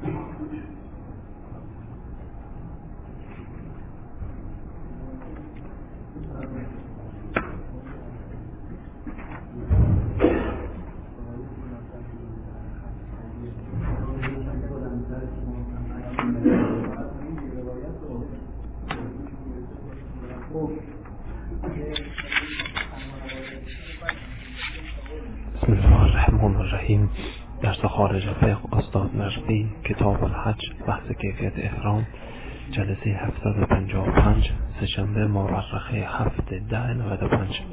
بسم الله الرحمن الرحیم. درس خارج فقه استاد نجدی، کتاب الحج، بحث کیفیت احرام، جلسه 755، سه‌شنبه مورخه 7/10/95.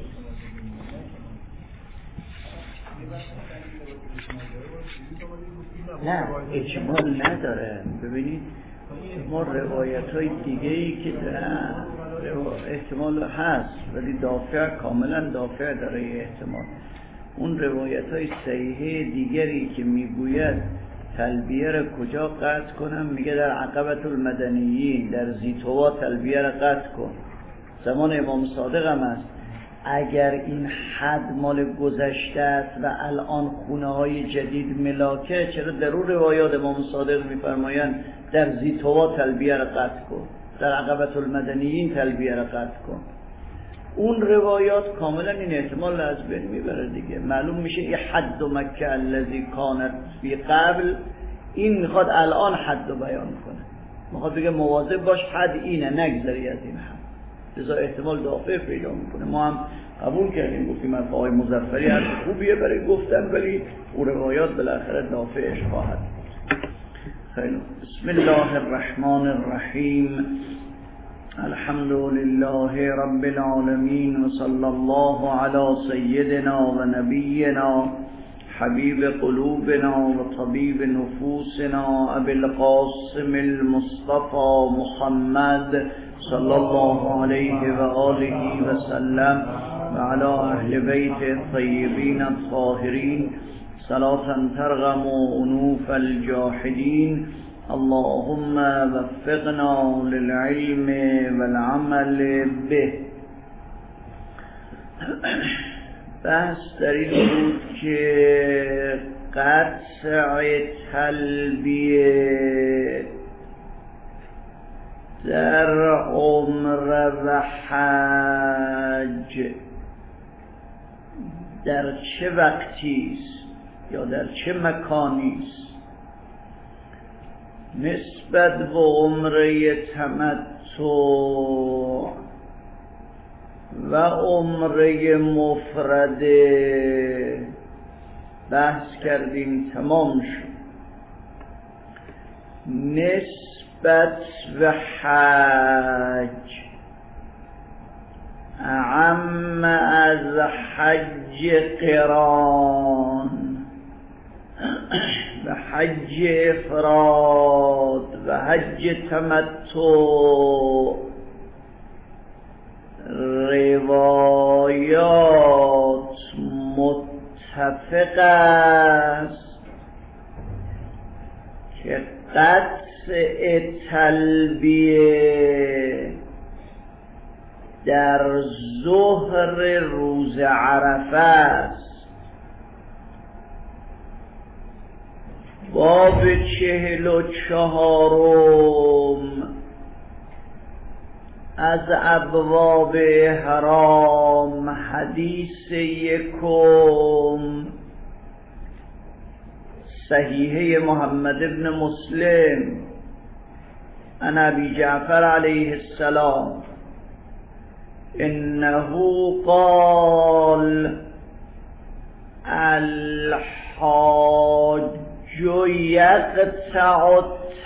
نه اجمال نداره. ببینید ما روایت های دیگه ای که دارن احتمال هست ولی دافع کاملا دافع داره احتمال. اون روایت های صحیحه دیگری که میگوید تلبیه را کجا قطع کنم، میگه در عقبة المدنیین، در زیتوا تلبیه را قطع کن. زمان امام صادق هم است. اگر این حد مال گذشته است و الان خونه های جدید ملاکه، چرا در اون روایات امام صادق میفرمایند در زیتوا تلبیه را قطع کن، در عقبة المدنیین تلبیه را قطع کن؟ اون روایات کاملا این احتمال از بین میبره دیگه. معلوم میشه این حد مکه الذی کانت فی قبل، این میخواد الان حد رو بیان کنه، میخواد بگه مواظب باش حد اینه، نگذری از این حد. لذا احتمال دافع پیدا میکنه. ما هم قبول کردیم، گفتیم از آقای مظفری حد خوبیه برای گفتن، ولی اون روایات بالاخره دافعش خواهد. خیلی بسم الله الرحمن الرحیم. الحمد لله رب العالمین و صلی الله علی سیدنا و نبینا حبیب قلوبنا و طبیب نفوسنا ابی القاسم المصطفى محمد صلی الله علیه و آله و سلم و علی اهل بیت الطیبین الطاهرین صلاة ترغم انوف الجاحدین. اللهم وفقنا للعلم والعمل به. بحث در این بود که قطع تلبیه در عمر و حج در چه وقتی است یا در چه مکانی است نسبت به عمره تمتع و عمره مفرده. بحث کردیم تمام شد. نسبت به حج اعم از حج قران و حج افراد و حج تمتع. روایات متفق است که قطع تلبیه در ظهر روز عرفه است. باب 44 از ابواب احرام، حدیث 1 صحیحه محمد بن مسلم عن ابی جعفر علیه السلام انه قال الحاج یقطع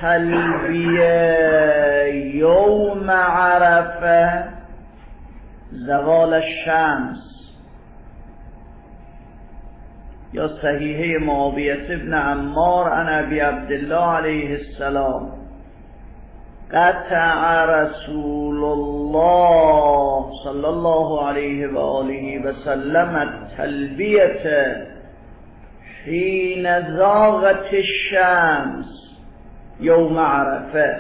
التلبیه یوم عرفه زوال الشمس. یا صحیحه معاویه بن عمار عن ابی عبدالله علیه السلام قطع رسول الله صلی الله علیه و آله و سلم التلبیه حین زاغت الشمس یوم عرفه.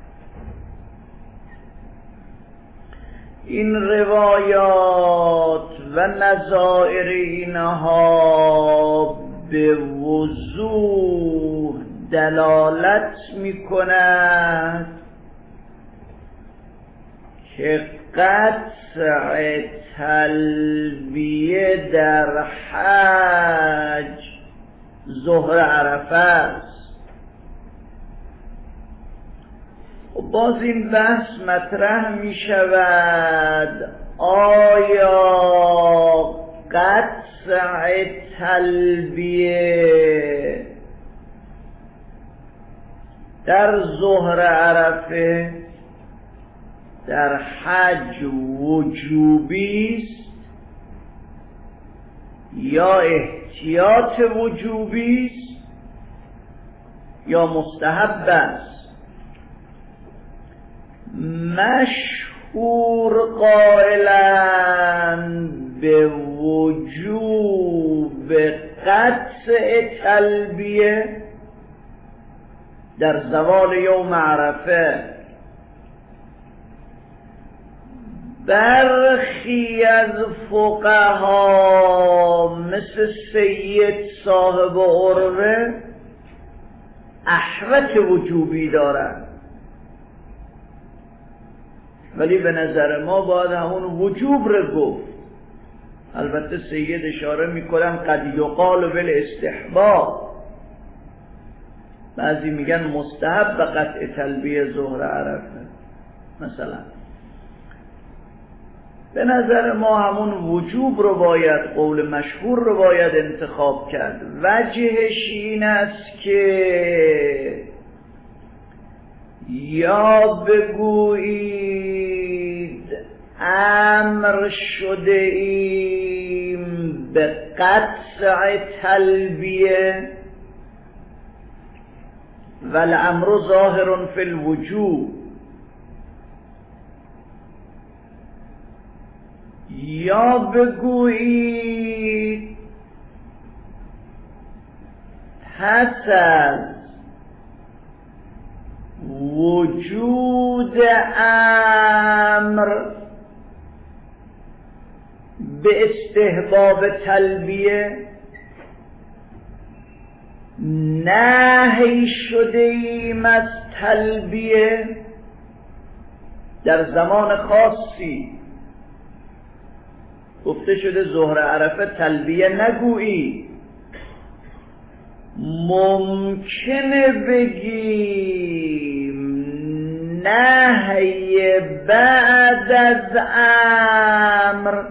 این روایات و نظائر اینها به وضوح دلالت می‌کند که قطع تلبیه در حج ظهر عرفه است. و باز این بحث مطرح می شود آیا قطع تلبیه در ظهر عرفه در حج وجوبی است یا احتیاط وجوبی است یا مستحب است؟ مشهور قائلن به وجوب قطع تلبیه در زوال یوم عرفه. برخی از فقها مثل سید صاحب عروه احوط وجوبی دارند، ولی به نظر ما باید همون وجوب رو گفت. البته سید اشاره میکنن قد یقال بالاستحباب، بعضی میگن مستحب به قطع تلبیه ظهر عرفه مثلا. به نظر ما همون وجوب رو باید، قول مشهور رو باید انتخاب کرد. وجهش این است که یا بگویید امر شده ایم به قطع تلبیه والامر ظاهر فی الوجوب، یا بگویید پس از وجود امر به استحباب تلبیه نهی شده ایم از تلبیه در زمان خاصی. گفته شده ظهر عرفه تلبیه نگویی. ممکنه بگیم نهی بعد از امر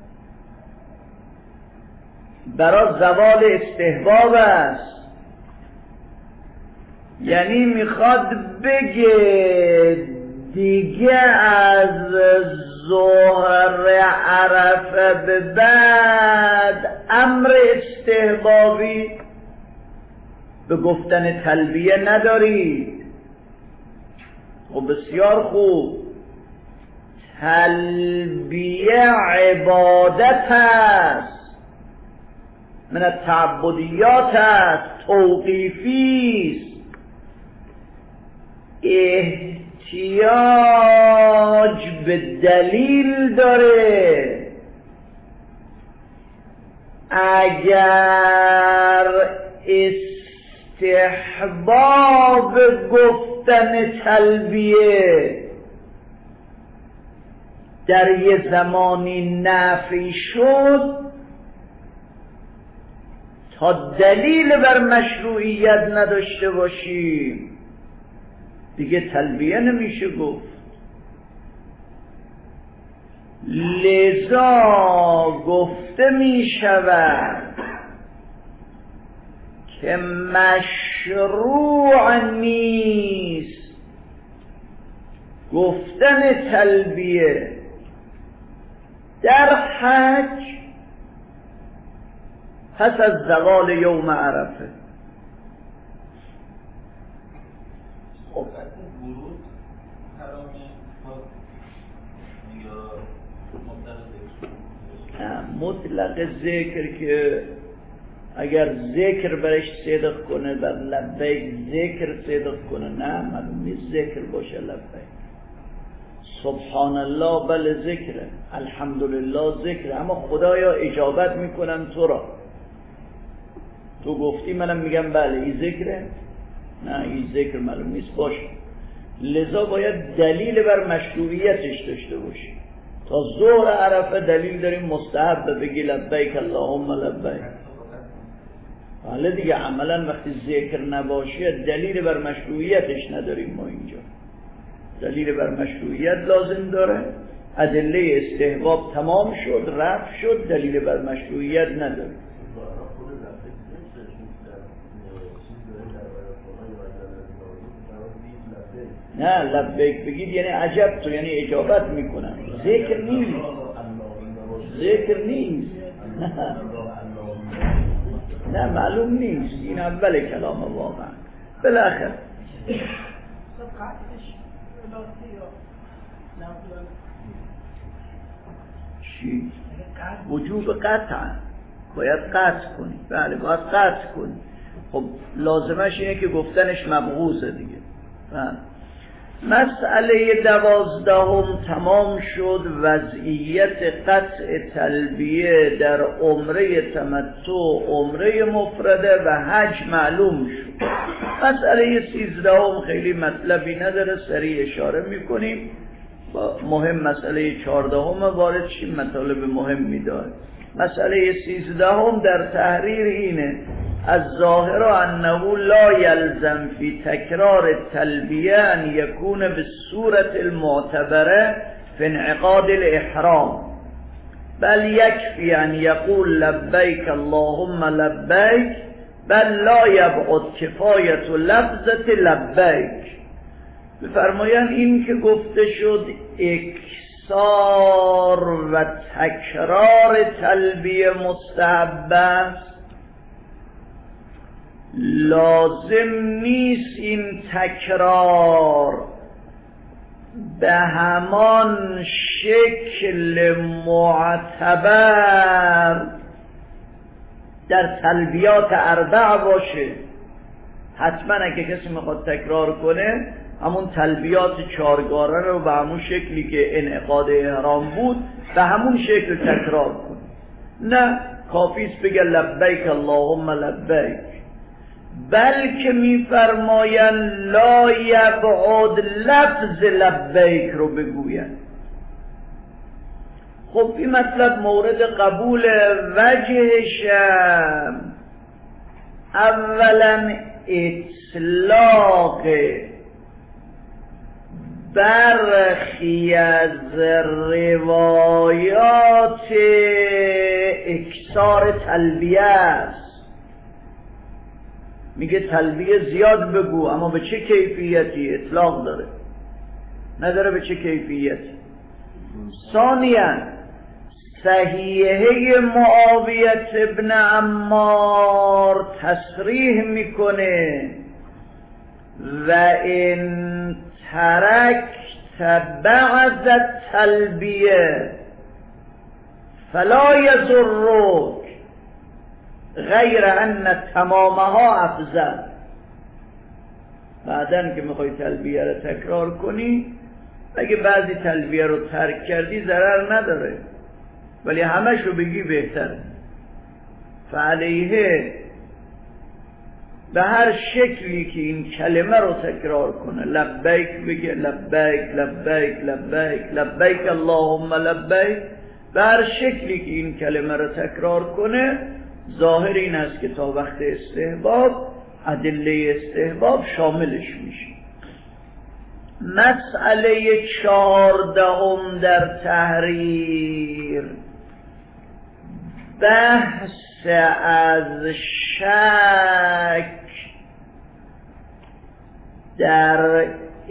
برای زوال استحباب است، یعنی میخواد بگه دیگه از ظهر عرفه به بعد امر استحبابی به گفتن تلبیه ندارید. و بسیار خوب، تلبیه عبادت است، من التعبدیات است، توقیفی است، احتیاج به دلیل داره. اگر استحباب گفتن تلبیه در یه زمانی نفی شد، تا دلیل بر مشروعیت نداشته باشیم دیگه تلبیه نمیشه گفت. لذا گفته می شود که مشروع نیست گفتن تلبیه در حج پس از زوال یوم عرفه. خب ورود حرامی یا مطلق ذکر که اگر ذکر برش صدق کنه بر لبیک ذکر صدق کنه، نه معلوم نیست ذکر باشه لبیک. سبحان الله بله ذکره، الحمدلله ذکره، اما خدایا اجابت میکنم تو را، تو گفتی منم میگم بله این ذکره. نه این ذکر معلوم نیست باشه، لذا باید دلیل بر مشروعیتش داشته باشی. تا ظهر عرفه دلیل داریم مستحب بگی لبیک اللهم لبیک. حالا دیگه عملا وقتی ذکر نباشه دلیل بر مشروعیتش نداریم. ما اینجا دلیل بر مشروعیت لازم داره، ادله استحباب تمام شد رفع شد، دلیل بر مشروعیت نداره. نه لبیک بگید یعنی عجب تو، یعنی اجابت میکنم. ذکر نیست، ذکر نیست. نه معلوم نیست، این اول کلام واقعا. بالاخره چی؟ وجوب قطع باید قطع کنی. بله باید قطع کنی. خب لازمش اینه که گفتنش مبغوضه دیگه. بله. مسئله 12 تمام شد. وضعیت قطع تلبیه در عمره تمتع، عمره مفرده و حج معلوم شد. مسئله 13 خیلی مطلبی نداره، سریع اشاره میکنیم. مهم مسئله 14 وارد شیم، مطالب مهمی داره. مسئله 13 در تحریر اینه: الظاهر انه لا يلزم في تکرار التلبیه ان یکون بالصورة المعتبره في انعقاد الاحرام، بل یکفی ان یقول لبیک اللهم لبیک، بل لا یبعد کفایت لفظة لبیک. بفرمایند این که گفته شد اکثار و تکرار تلبیه مستحب است، لازم نیست این تکرار به همان شکل معتبر در تلبیات اربع باشه. حتما اگه کسی میخواد تکرار کنه همون تلبیات چارگانه رو به همون شکلی که انعقاد احرام بود به همون شکل تکرار کنه. نه کافیست بگه لبیک اللهم لبیک، بلکه میفرمایند لا یبعد لفظ لبیک رو بگوید. خب این مطلب مورد قبول. وجهشم اولا اطلاق برخی از روایات اکثار تلبیه است. میگه تلبیه زیاد بگو، اما به چه کیفیتی؟ اطلاق داره، نداره به چه کیفیتی. ثانیاً صحیحه معاویه ابن عمار تصریح میکنه و این ترکت بعض التلبیه فلا یضرک غیر ان تمامها افضل. بعدن که میخوای تلبیه رو تکرار کنی، اگه بعضی تلبیه رو ترک کردی ضرر نداره، ولی همش رو بگی بهتره. فعلیه به هر شکلی که این کلمه رو تکرار کنه، لبیک بگه لبیک لبیک لبیک لبیک اللهم لبیک، به هر شکلی که این کلمه رو تکرار کنه، ظاهر این است که تا وقت استحباب ادله استحباب شاملش میشه. مسئله 14 در تحریر بحث از شک در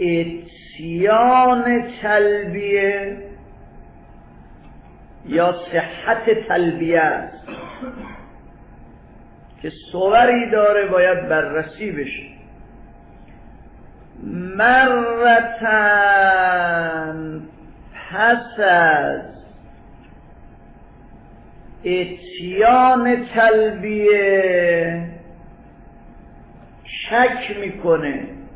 اتیان تلبیه یا صحت تلبیه است که صوری داره باید بررسی بشه. مرتن پس از اتیان تلبیه شک میکنه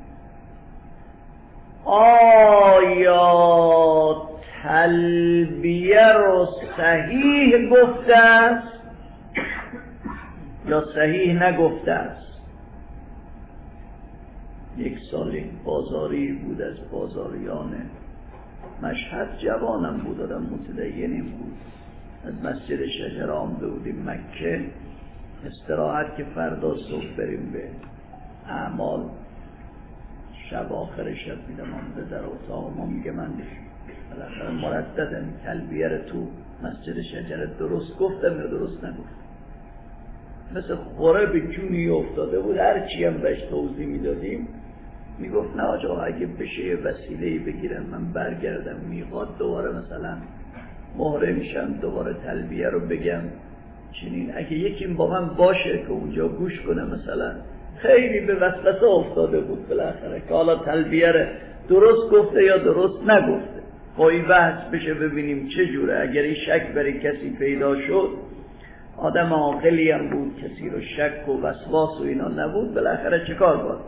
آیا تلبیه رو صحیح گفته است یا صحیح نگفته است. یک سال بازاری بود از بازاریان مشهد، جوانم بود، آدم متدینیم بود. از مسجد شجره آمده بودیم مکه استراحت که فردا صبح بریم به اعمال. شب آخر شب میدم آمده در اتاق ما، میگه من بالاخره مرددم تلبیه رو تو مسجد شجره درست گفتم یا درست نگفتم. مثل خوره به جونی افتاده بود، هرچی هم بهش توضیح میدادیم میگفت نه آجا اگه بشه یه وسیله‌ای بگیرم من برگردم میخواد دوباره مثلا مهره میشم دوباره تلبیه رو بگم چنین، اگه یکی با من باشه که اونجا گوش کنه مثلا. خیلی به وسوسه افتاده بود بالاخره که حالا تلبیه رو درست گفته یا درست نگفته. خواهی بحث بشه ببینیم چه جوره. اگر این شک برای کسی پیدا شد، آدم عاقلی هم بود، کسی رو شک و وسواس و اینا نبود، بالاخره چه کار باید؟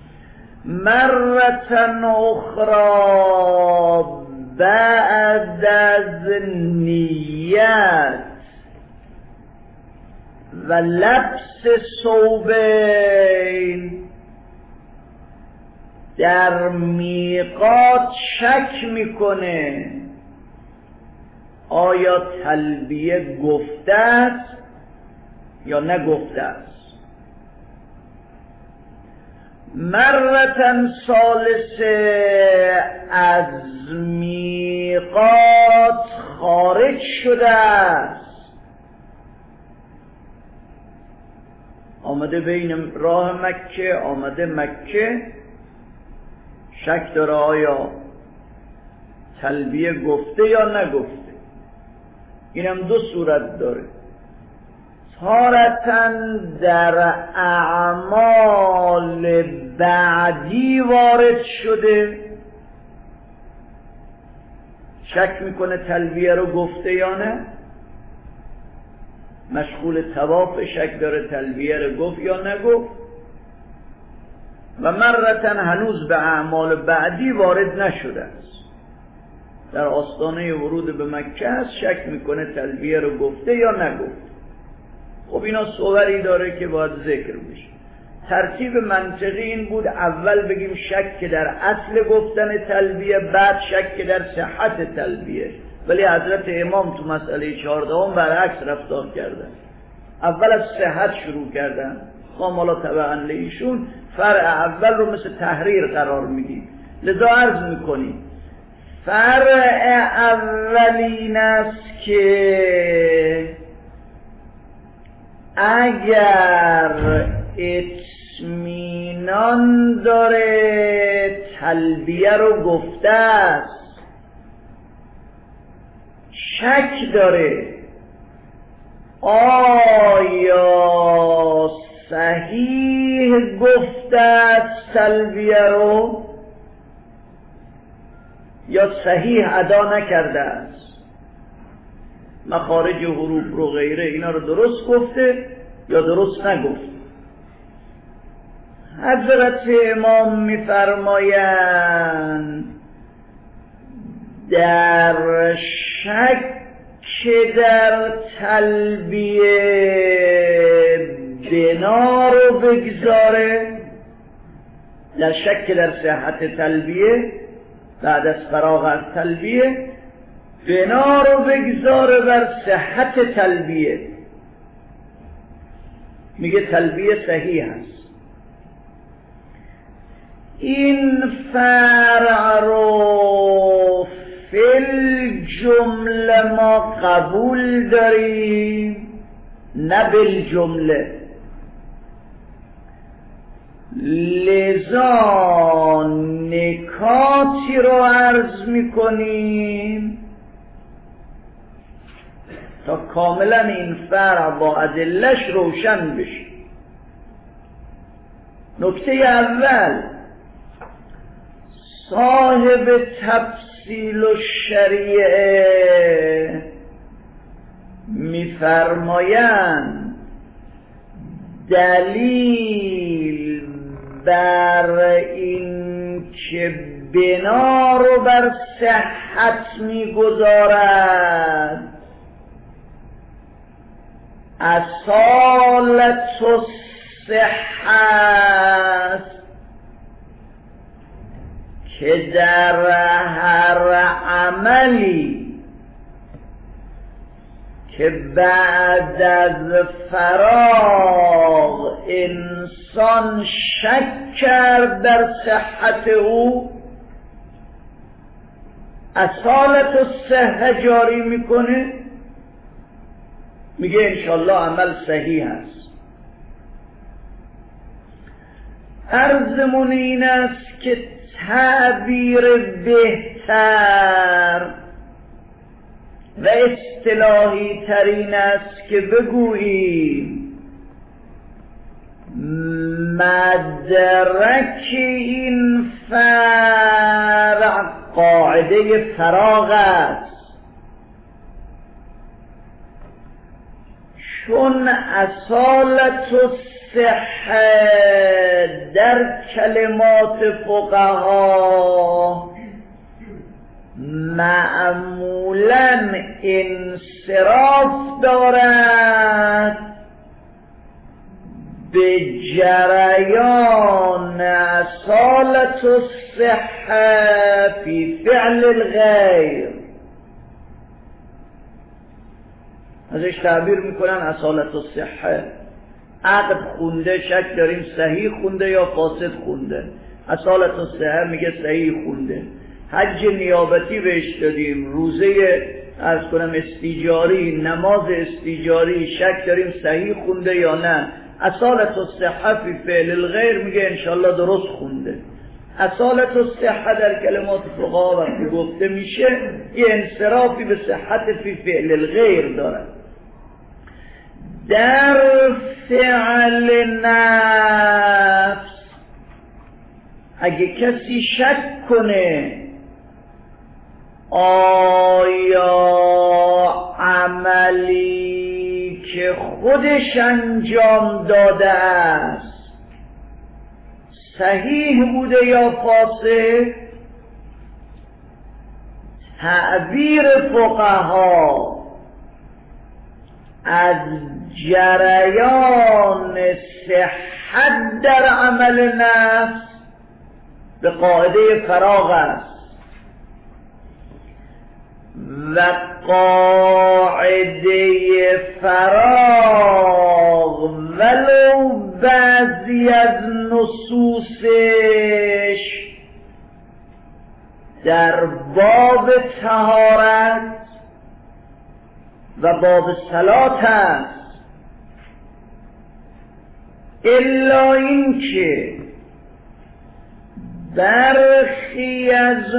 مرتن اخرى بعد از نیت و لبس ثوبین در میقات شک میکنه آیا تلبیه گفته است یا نگفته است. مرتن ثالثه از میقات خارج شده است، آمده بین راه مکه، آمده مکه، شک داره آیا تلبیه گفته یا نگفته. اینم دو صورت داره. تارتن در اعمال بعدی وارد شده، شک میکنه تلبیه رو گفته یا نه، مشغول طواف، شک داره تلبیه رو گفت یا نگفت. و مرتن هنوز به اعمال بعدی وارد نشده است، در آستانه ورود به مکه است، شک میکنه تلبیه رو گفته یا نگفت. خب اینا صوری داره که باید ذکر بشه. ترتیب منطقی این بود اول بگیم شک در اصل گفتن تلبیه، بعد شک در صحت تلبیه. ولی حضرت امام تو مسئله 14 برعکس رفتار کردن، اول از صحت شروع کردن. ما حالا طبعا ایشون فرع اول رو مثل تحریر قرار میدیم، لذا عرض میکنیم فرع اولین است که اگر اطمینان داره تلبیه رو گفته است، شک داره آیا صحیح گفته است تلبیه رو یا صحیح ادا نکرده است، مخارج حروف رو غیره اینا رو درست گفته یا درست نگفته. حضرت امام میفرمایند در شک در تلبیه بنا رو بگذاره، در شک در صحت تلبیه بعد از فراغ از تلبیه بنا رو بگذاره بر صحت تلبیه، میگه تلبیه صحیح است. این فرع رو فی الجمله ما قبول داریم، نه بالجمله. لذا نکاتی رو عرض میکنیم تا کاملا این فرع با ادله‌اش روشن بشه. نکته اول، صاحب تفصیل و شریعه میفرمایند دلیل بر این که بنا رو بر صحت میگذارد اصالت و صحت که در هر عملی که بعد از فراغ انسان شک کرد در صحت او، اصالت الصحه جاری میکنه، میگه انشالله عمل صحیح هست. عرضمون این است که تعبیر بهتر و اصطلاحی ترین است که بگوییم مدرک این فرع قاعده فراغ است، چون اصالت الصحه در کلمات فقها معمولاً انصراف دارد به جریان اصالت الصحه فی فعل الغیر. ازش تعبیر میکنن اصالت الصحه، عقد خونده شک داریم صحیح خونده یا فاسد خونده، اصالت الصحه میگه صحیح خونده. حج نیابتی بهش دادیم، روزه عرض کنم استیجاری، نماز استیجاری شک داریم صحیح خونده یا نه، اصالت الصحه فی فعل الغیر میگه انشالله درست خونده. اصالت الصحه در کلمات فقها وقتی گفته میشه یه انصرافی به صحت فی فعل الغیر داره. در فعل نفس اگه کسی شک کنه آیا عملی که خودش انجام داده است صحیح بوده یا فاسد، تعبیر فقها از جریان صحت در عمل نفس به قاعده فراغ است و قاعده فراغ ولو بعضی از نصوصش در باب طهارت و باب صلات است، الا اینکه برخی از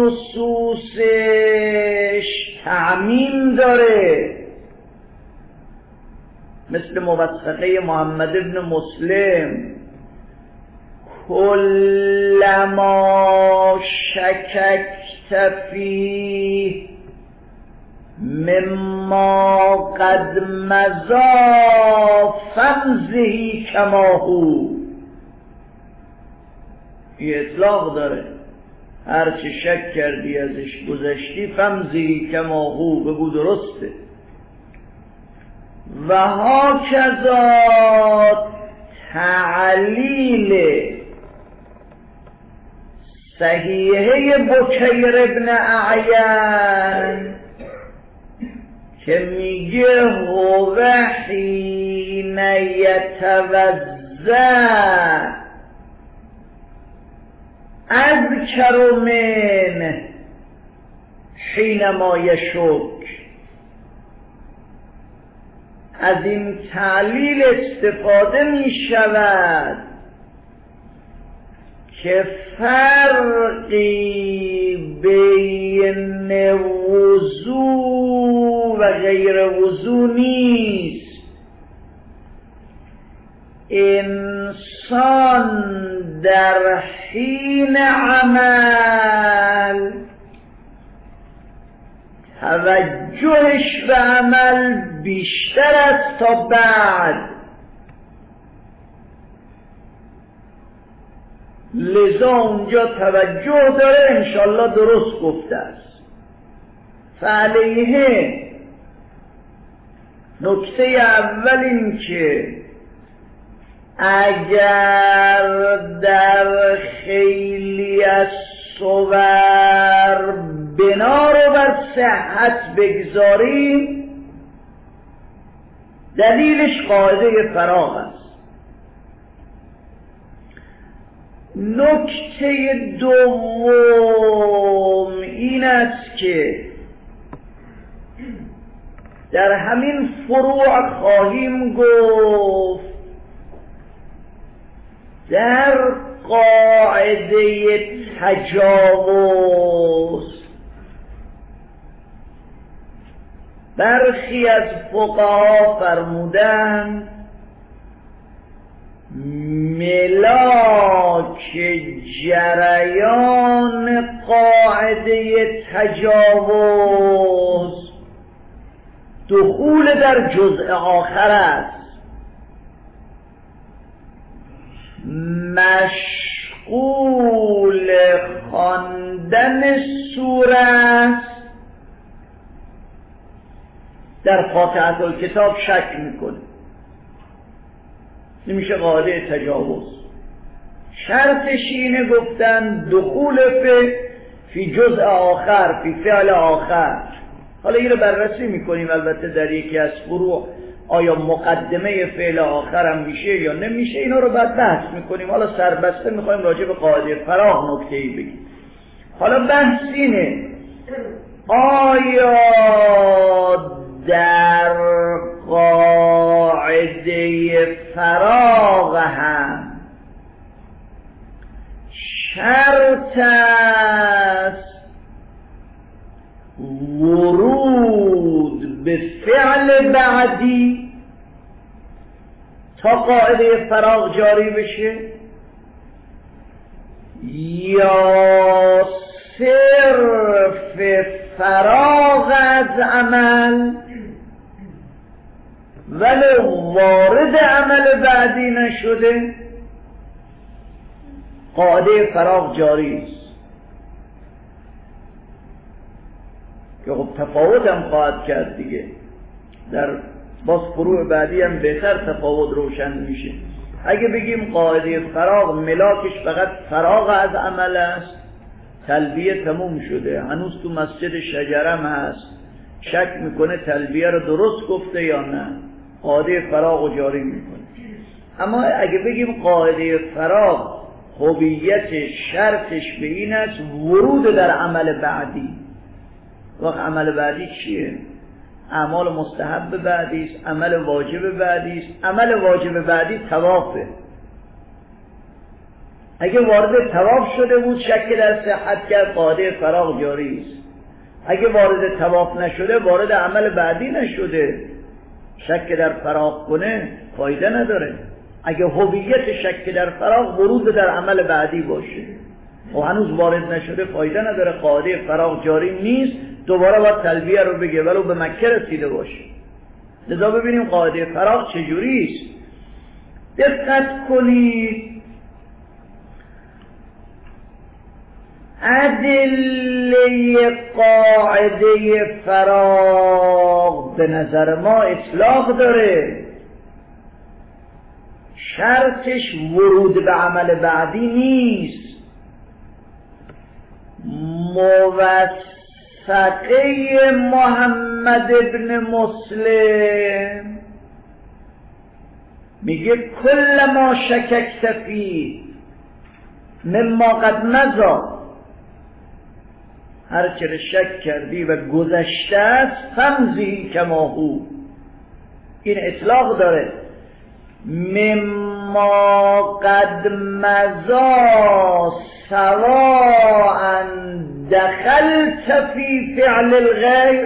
نصوصش تعمیم داره، مثل موثقه محمد ابن مسلم کلما شککت فیه مما قد مضی فامضی کما هو، یه اطلاق داره، هرچه شک کردی ازش گذشتی فامضی کما هو، بگو درسته. و هاکذا تعلیل صحیحه بکیر ابن اعین که میگه هو حین یتوضأ اذکر من حینما یشک، از این تعلیل استفاده می شود که فرقی بین وضو و غیر وضو نیست. انسان در حین عمل توجهش به عمل بیشتر است تا بعد، لذا اونجا توجه داره انشالله درست گفته است. فعلیه نکته اول این که اگر در خیلی از صور بنا رو بر صحت بگذاریم دلیلش قاعده فراغ است. نکته دوم این است که در همین فروع خواهیم گفت در قاعده تجاوز برخی از فقها فرمودند ملاک جریان قاعده تجاوز دخول در جزء آخر است، مشغول خواندن سوره در فاتحه الکتاب شک میکنه، نمیشه قاعده تجاوز. شرطش اینه گفتن دخول فی جزء آخر، فی فعل آخر. حالا این رو بررسی میکنیم البته در یکی از فروع آیا مقدمه فعل آخر هم میشه یا نمیشه، اینا رو بعد بحث میکنیم. حالا سربسته میخوایم راجع به قاعده فراغ نکته‌ای بگیم. حالا بحث اینه آیا در قاعده فراغ هم شرط است ورود به فعل بعدی تا قاعده فراغ جاری بشه، یا صرف فراغ از عمل ولو وارد عمل بعدی نشده قاعده فراغ جاری است؟ که خب تفاوت هم خواهد کرد دیگه، در باز فروع بعدی هم بهتر تفاوت روشن میشه. اگه بگیم قاعده فراغ ملاکش فقط فراغ از عمل است، تلبیه تموم شده، هنوز تو مسجد شجرم هست، شک میکنه تلبیه رو درست گفته یا نه، قاعده فراغ جاری میکنه. اما اگه بگیم قاعده فراغ خوبیت شرطش به این است ورود در عمل بعدی، وقت عمل بعدی چیه؟ اعمال مستحب بعدی است، عمل واجب بعدی است. عمل واجب بعدی طوافه. اگه وارد طواف شده بود شک در صحت کرد، قاعده فراغ جاری است. اگه وارد طواف نشده، وارد عمل بعدی نشده، شک در فراغ کنه فایده نداره. اگه هویت شک در فراغ ورود در عمل بعدی باشه و هنوز وارد نشده فایده نداره، قاعده فراغ جاری نیست، دوباره باید تلبیه رو بگه ولو به مکه رسیده باشه. لذا ببینیم قاعده فراغ چجوری است. دقت کنید ادله قاعده فراغ به نظر ما اطلاق داره، شرطش ورود به عمل بعدی نیست. موثقه محمد ابن مسلم میگه کل ما شککت فیه مما قد مضی، هر چه شک کردی و گذشته است فمضی کما هو. این اطلاق داره. مما قد مضی سواء دخلت فی فعل الغیر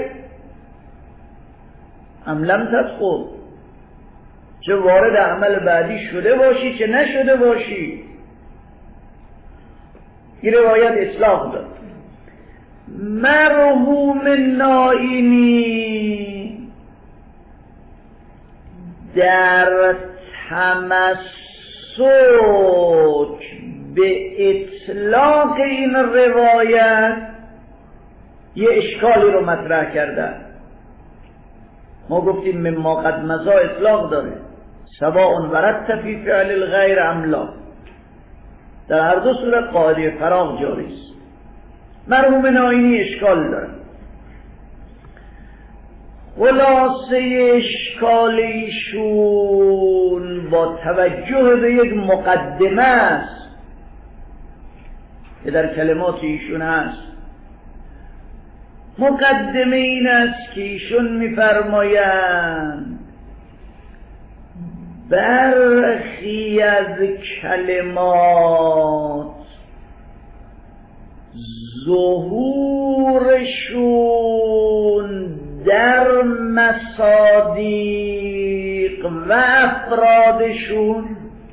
ام لم تدخل، چه وارد عمل بعدی شده باشی چه نشده باشی. این روایت اطلاق داد. مرحوم نائینی در تمسک به اطلاق این روایت یه اشکالی رو مطرح کردن. ما گفتیم مما قد مضی اطلاق داره، سواء ورد فی فعل الغیر ام لا، در هر دو صورت قاعده فراغ جاری است. مرحوم ناینی اشکال داره. خلاصه اشکال ایشون با توجه به یک مقدمه است که در کلمات ایشون هست. مقدمه این است که ایشون می‌فرمایند برخی از کلمات ظهورشون در مصادیق و افرادشون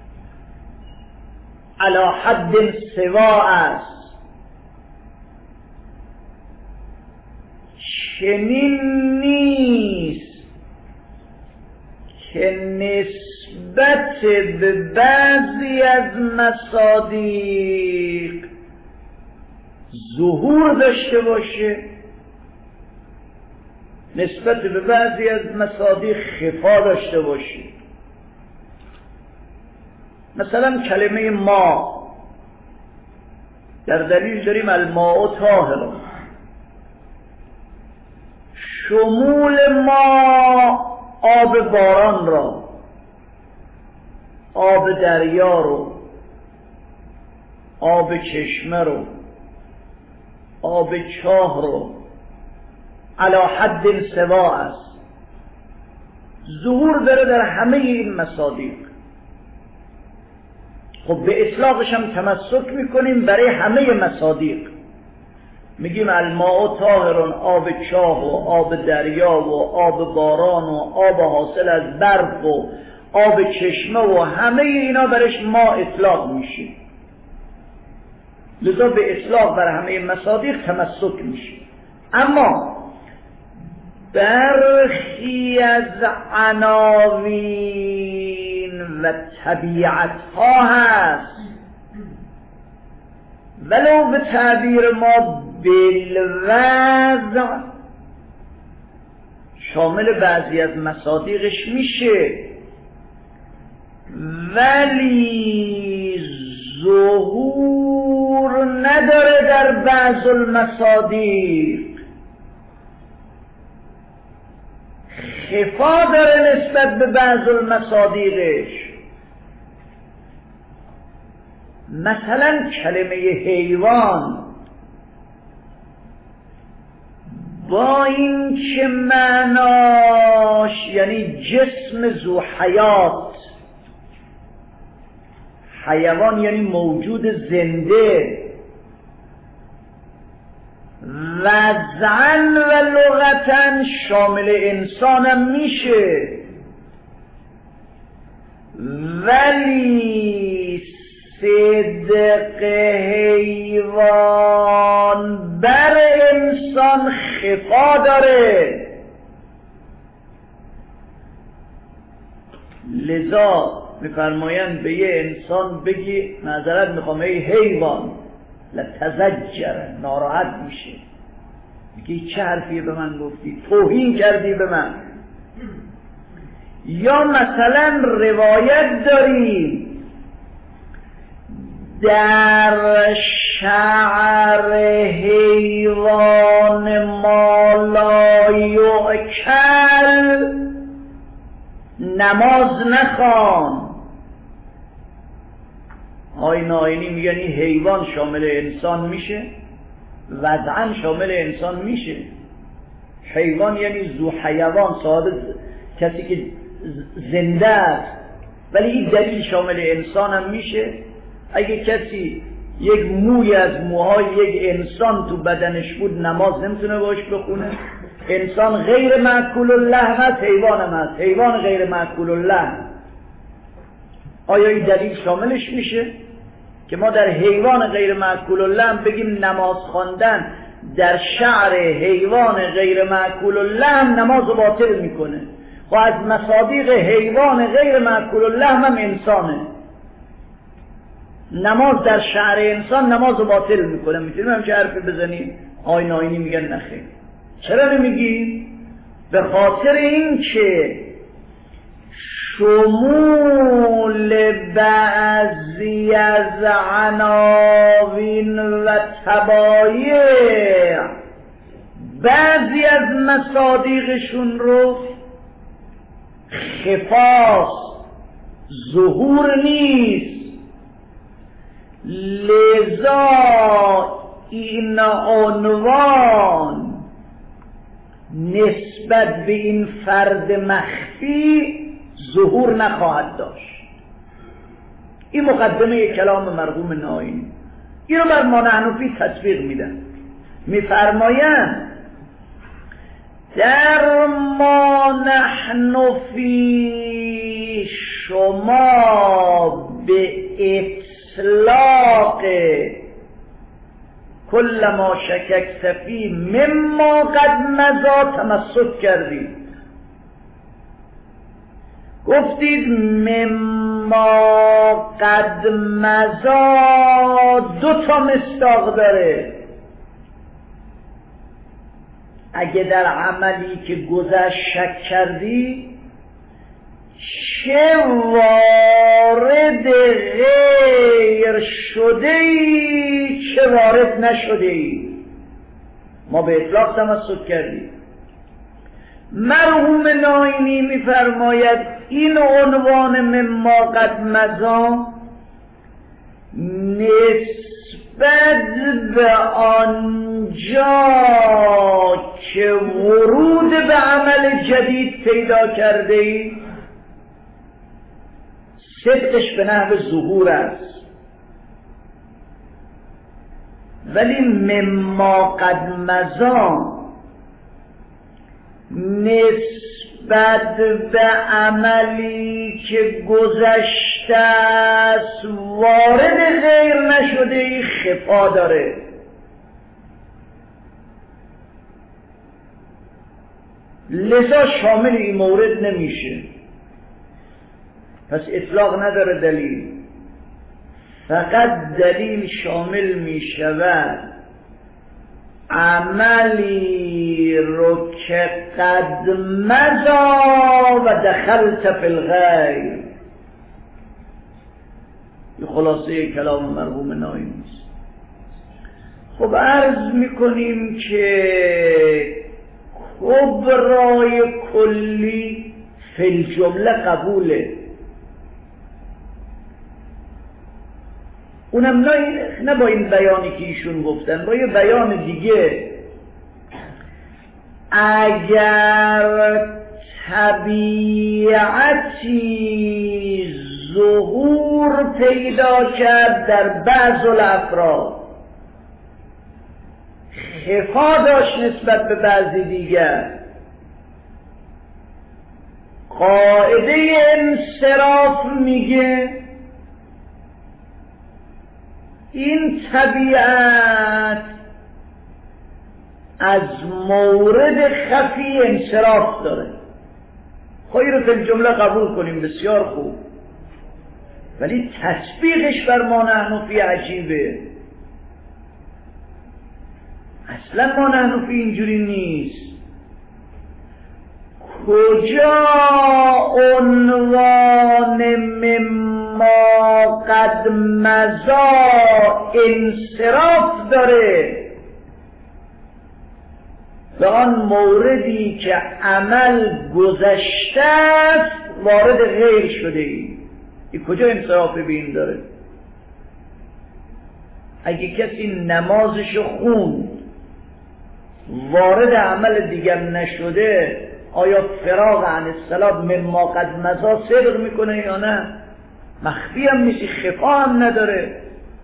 علی حد سوا است. چنین نیست که نسبت به بعضی از مصادیق ظهور داشته باشه، نسبت به بعضی از مصادیق خفا داشته باشه. مثلا کلمه ما در دلیل داریم الماء طاهر، شمول ما آب باران را، آب دریا رو، آب چشمه رو، آب چاه رو علی حد سوا است. ظهور داره در همه این مصادیق. خب به اطلاقش هم تمسک میکنیم برای همه مصادیق، میگیم الماء طاهرون، آب چاه و آب دریا و آب باران و آب حاصل از برف و آب چشمه و همه اینا برش ما اطلاق میشه. لذا به اطلاق بر همه مصادیق تمسک میشه. اما برخی از عناوین و طبیعت ها هست ولو به تعبیر ما بالوضع شامل بعضی از مصادیقش میشه، ولی ظهور نداره در بعض المصادیق، خفا داره نسبت به بعض المصادیقش. مثلا کلمه حیوان با این که معناش یعنی جسم ذو حیات، حیوان یعنی موجود زنده، وضعاً و لغتاً شامل انسانم میشه، ولی صدق حیوان بر انسان خفا داره. لذا میفرمایند به یه انسان بگی معذرت میخوام ای حیوان، لتزجر، ناراحت میشه، میگی چه حرفی به من گفتی، توهین کردی به من. یا مثلا روایت داریم در شعر حیوان ما لا یؤکل نماز نخوان. آقای ناینی میگن این حیوان شامل انسان میشه، وضعاً شامل انسان میشه. حیوان یعنی ذو حیوان، صاحب کسی که زنده است، ولی این دلیل شامل انسان هم میشه. اگه کسی یک موی از موهای یک انسان تو بدنش بود نماز نمیتونه باش بخونه. انسان غیر مأکول اللحم هست، حیوان هم هست، حیوان غیر مأکول اللحم. آیا این دلیل شاملش میشه که ما در حیوان غیر مأکول اللحم بگیم نماز خواندن در شعر حیوان غیر مأکول اللحم نماز رو باطل میکنه؟ و از مصادیق حیوان غیر مأکول اللحم هم انسانه. نماز در شعر انسان نماز رو باطل میکنه. میتونیم همچه حرفی بزنیم؟ آقای ناینی میگن نخیر. چرا نمیگی؟ به خاطر این که شمول بعضی از عناوین و طبایع بعضی از مصادیقشون رو خفاست، ظهور نیست. لذا این عنوان نسبت به این فرد مخفی ظهور نخواهد داشت. این مقدمه کلام مرحوم ناینی. اینو بر ما نحن فی تطبیق میدن، میفرمایند در ما نحن فی شما به اطلاق کل ما شککت فی مما قد مضی تمسک کردید. گفتید مما قد مضی دو تا مصداق داره. اگه در عملی که گذشت شک کردی، چه وارد غیر شده ای چه وارد نشده ای، ما به اطلاق تمسک کردیم. مرحوم ناینی میفرماید این عنوان مما قد مضی نسبت به آنجا که ورود به عمل جدید پیدا کرده ای صدقش به نحو ظهور است، ولی مما قد مضی نسبت به عملی که گذشته است وارد غیر نشده ای خفا داره. لذا شامل این مورد نمیشه، پس اطلاق نداره دلیل. فقط دلیل شامل می شود عملی رو که قد مضی و دخلت فی الغیر. این خلاصه کلام مرحوم ناینی است. خب عرض میکنیم که کبرای کلی فی الجمله قبوله، اونم نه با این بیانی که ایشون گفتن، با یه بیان دیگه. اگر طبیعتی ظهور پیدا کرد در بعض الافراد، خفا داشت نسبت به بعضی دیگر، قاعده انصراف میگه این طبیعت از مورد خفی انصراف داره. خواهی رو فی جمله قبول کنیم، بسیار خوب، ولی تطبیقش بر ما نحن فی عجیبه. اصلا ما نحن فی اینجوری نیست. کجا عنوان مما قد مضی انصراف داره به آن موردی که عمل گذشته است وارد غیر شده ای. این کجا انصراف به این داره؟ اگه کسی نمازشو خوند وارد عمل دیگر نشده، آیا فراغ عن الصلاة مما قد مضی صدق میکنه یا نه؟ مخفی هم نیست، خفا هم نداره.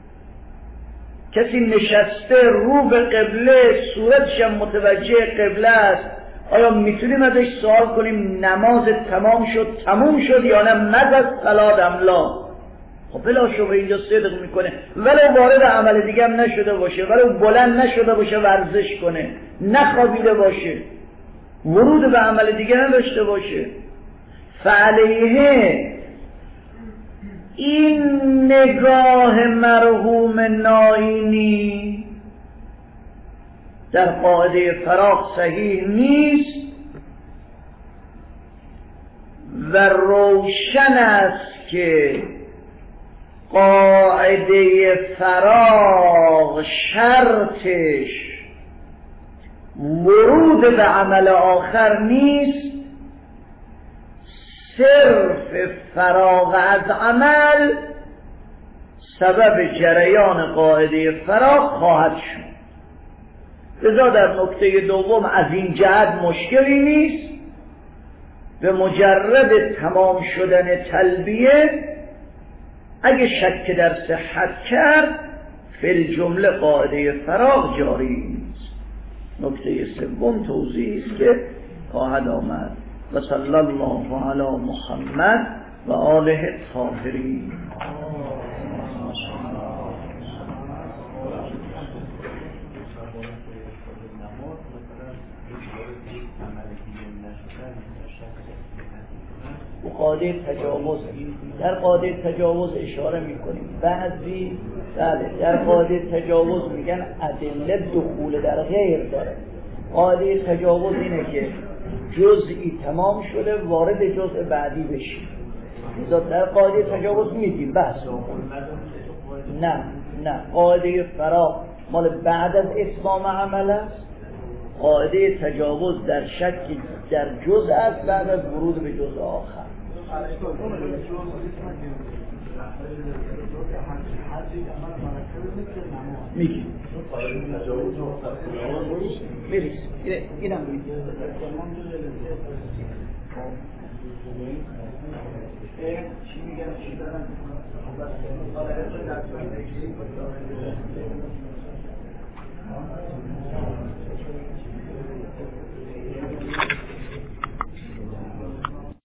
کسی نشسته رو به قبله، صورتش هم متوجه قبله است، آیا میتونیم ازش سوال کنیم نماز تمام شد یا نه؟ مضی الصلاة ام لا؟ خب بلا شبه اینجا صدق میکنه، ولو وارد عمل دیگه هم نشده باشه، ولو بلند نشده باشه ورزش کنه، نخوابیده باشه، ورود به عمل دیگه نداشته باشه. فعلیه این نگاه مرحوم ناینی در قاعده فراغ صحیح نیست و روشن است که قاعده فراغ شرطش ورود به عمل آخر نیست، صرف فراغ از عمل سبب جریان قاعده فراغ خواهد شد. لذا در نکته دوم از این جهت مشکلی نیست، به مجرد تمام شدن تلبیه اگه شک در صحت کرد فی الجمله قاعده فراغ جاری نیست. نکته سوم توضیحی است که خواهد آمد. و صلی الله علی محمد و آله الطاهرین. قاعده تجاوز، در قاعده تجاوز اشاره میکنیم بعضی در قاعده تجاوز میگن ادله دخول در غیر داره. قاعده تجاوز اینه که جزئی تمام شده وارد جزء بعدی بشی. در قاعده تجاوز میگیم بحث نه قاعده فراغ مال بعد از اتمام عمل است. قاعده تجاوز در شک در جزء است بعد از ورود به جزء آخر. میگی میریس اینم میگی چی میگن چی دارن